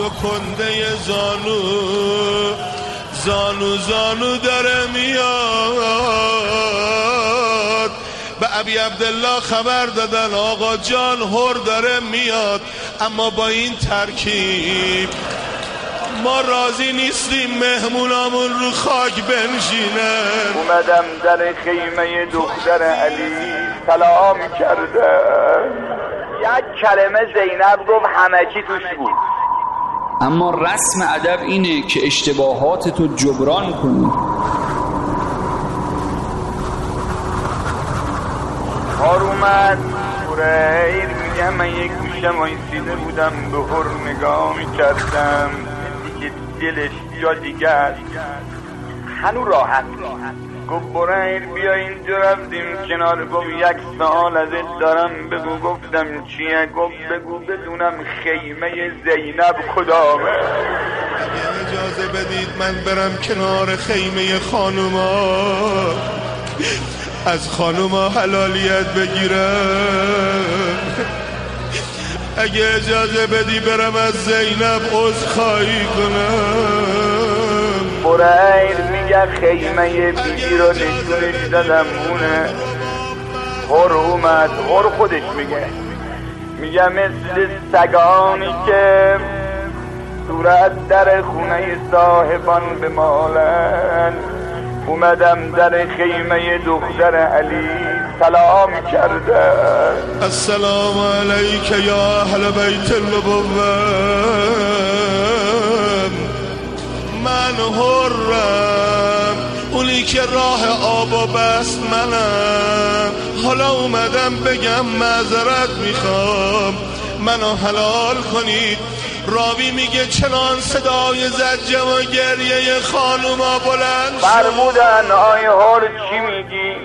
تو کنده زانو زانو زانو داره میاد. به ابی عبدالله خبر دادن آقا جان هر داره میاد، اما با این ترکیب ما راضی نیستیم مهمونامون رو خاک بنشینن. اومدم در خیمه دختر علی سلام کردم، یک کلمه زینب گفت همه چی توش بود. اما رسم ادب اینه که اشتباهات تو جبران کنی. اومد بریر میگه من یک گوشه مایسیده بودم به هر نگاه میکردم دیگه دلش جا دیگر هنو راحت گفت بریر بیا اینجا. رفتیم کنار گفت یک سوال ازت دارم بگو. گفتم چیه؟ گفت بگو بدونم خیمه زینب کدامه. اگه اجازه بدید من برم کنار خیمه خانوما، از خانوما حلالیت بگیرم. اگه اجازه بدی برم از زینب عذرخواهی کنم. بریر میگه خیمه بیبی رو نشونش دادم اونه. هر اومد، هر خودش میگه مثل سگانی که صورت در خونه صاحبان بمالن. اومدم در خیمه دختر علی سلام کردم. السلام علیک یا اهل بیت النبوة. من حرم، اونی که راه آب و بست منم. حالا اومدم بگم معذرت میخوام، منو حلال کنید. راوی میگه چنان صدای زجه و گریه خانوما بلند شد. فرمودن آی هر چی میگی؟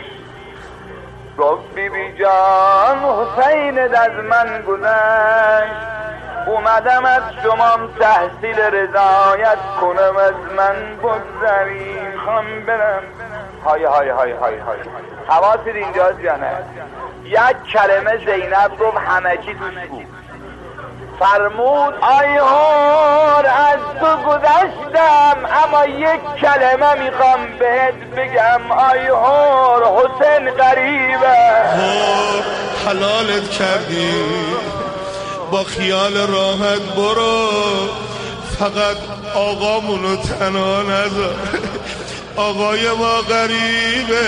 گفت بی بی جان حسین از من گذشت، اومدم از شما تحصیل رضایت کنم، از من بگذری میخوام برم. های های های های های حواست اینجاست یا نه؟ یک کلمه زینب گفت همه چی توش بود. فرمود آی هر از تو گذشتم، اما یک کلمه میخوام بهت بگم. آی هر حسین غریبه. حلالت کردی با خیال راحت برو، فقط آقامونو تنها نذار، آقای ما غریبه.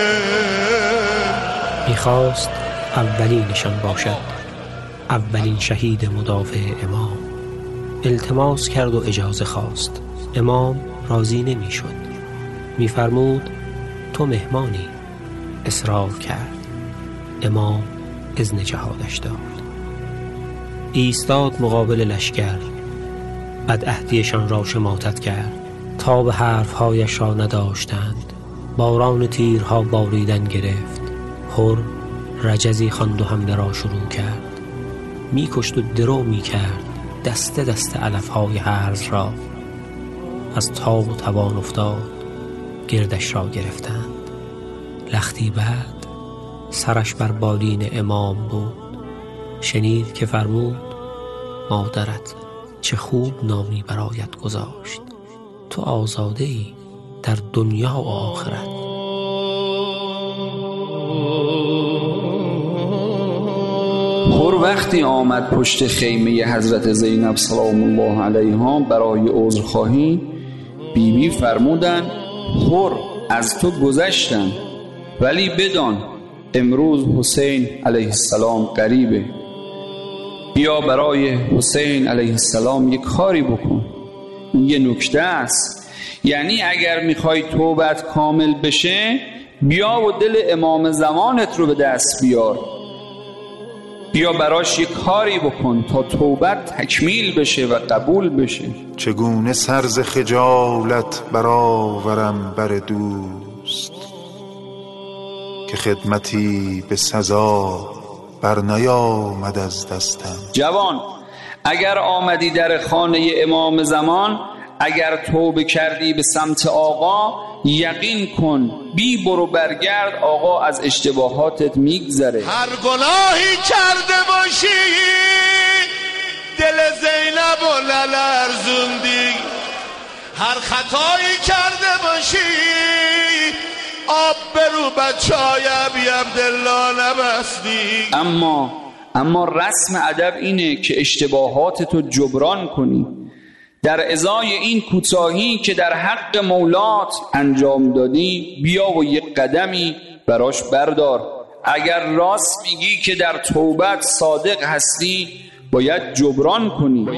میخواست اولینشان باشد، اولین شهید مدافع امام. التماس کرد و اجازه خواست. امام راضی نمی شد. می فرمود تو مهمانی. اصرار کرد. امام اذن جهادش داد. ایستاد مقابل لشکر، بدعهدیشان را شماتت کرد تا به حرفهایش را نداشتند. باران تیرها باریدن گرفت. هر رجزی خواند و حمله را شروع کرد. میکشت و درو میکرد دسته دسته علفهای هرز را. از تاب و توان افتاد، گردش را گرفتند. لختی بعد سرش بر بالین امام بود. شنید که فرمود مادرت چه خوب نامی برایت گذاشت، تو آزاده ای در دنیا و آخرت. هر وقتی آمد پشت خیمه حضرت زینب سلام الله علیها برای عذرخواهی، بیبی فرمودن هر از تو گذشتن، ولی بدان امروز حسین علیه السلام قریبه. بیا برای حسین علیه السلام یک کاری بکن. این یه نکته است، یعنی اگر میخوای توبت کامل بشه بیا و دل امام زمانت رو به دست بیار. بیا براش یک کاری بکن تا توبت تکمیل بشه و قبول بشه. چگونه سرز خجالت برآورم بر دوست، که خدمتی به سزا بر نیامد از دستم. جوان، اگر آمدی در خانه امام زمان، اگر توبه کردی به سمت آقا، یقین کن بی برو برگرد آقا از اشتباهاتت میگذره. هر گناهی کرده باشی دل زینب و نلرزوندی، هر خطایی کرده باشی آب برو بچهای ابی عبدالله نبستی. اما رسم ادب اینه که اشتباهاتتو جبران کنی. در ازای این کوتاهی که در حق مولات انجام دادی بیا و یک قدمی براش بردار. اگر راست میگی که در توبت صادق هستی باید جبران کنی.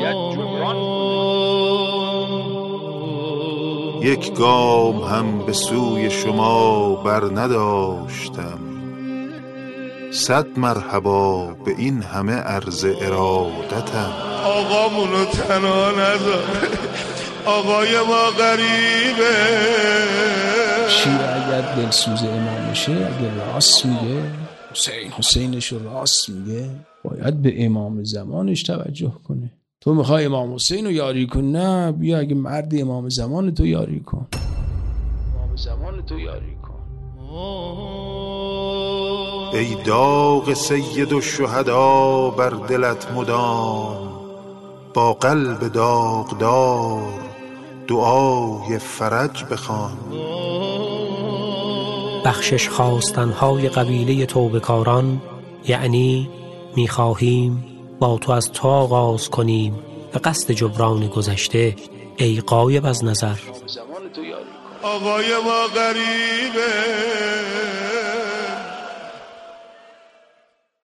یک گام هم به سوی شما بر نداشتم، 100 مرحبا به این همه عرض ارادتم. آقامونو تنها نذار، آقای ما غریبه. شیعه اگر دلسوز امام میشه، اگر راست میگه، حسینش رو راست میگه، باید به امام زمانش توجه کنه. تو میخوای امام حسین رو یاری کن؟ نه، بیا اگه مرد امام زمان تو یاری کن. امام زمان تو یاری کن. ای داغ سید الشهدا بر دلت مدام، با قلب داغدار دعای فرج بخوان. بخشش خواستنهای قبیله توبه‌کاران، یعنی میخواهیم با تو از تو آغاز کنیم به قصد جبران گذشته ای غایب از نظر. آقای ما غریبه.